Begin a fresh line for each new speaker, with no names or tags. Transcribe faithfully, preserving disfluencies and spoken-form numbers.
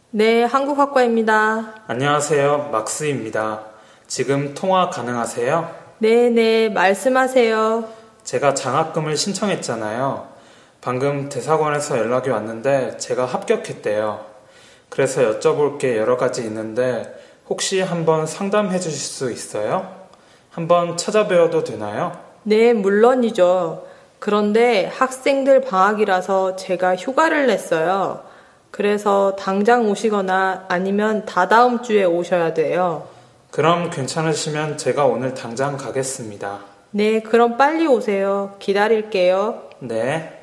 네, 한국학과입니다.
안녕하세요. 막스입니다. 지금 통화 가능하세요?
네, 네, 말씀하세요.
제가 장학금을 신청했잖아요. 방금 대사관에서 연락이 왔는데 제가 합격했대요. 그래서 여쭤볼 게 여러 가지 있는데 혹시 한번 상담해 주실 수 있어요? 한번 찾아뵈어도 되나요?
네, 물론이죠. 그런데 학생들 방학이라서 제가 휴가를 냈어요. 그래서 당장 오시거나 아니면 다다음 주에 오셔야 돼요.
그럼 괜찮으시면 제가 오늘 당장 가겠습니다.
네, 그럼 빨리 오세요. 기다릴게요.
네.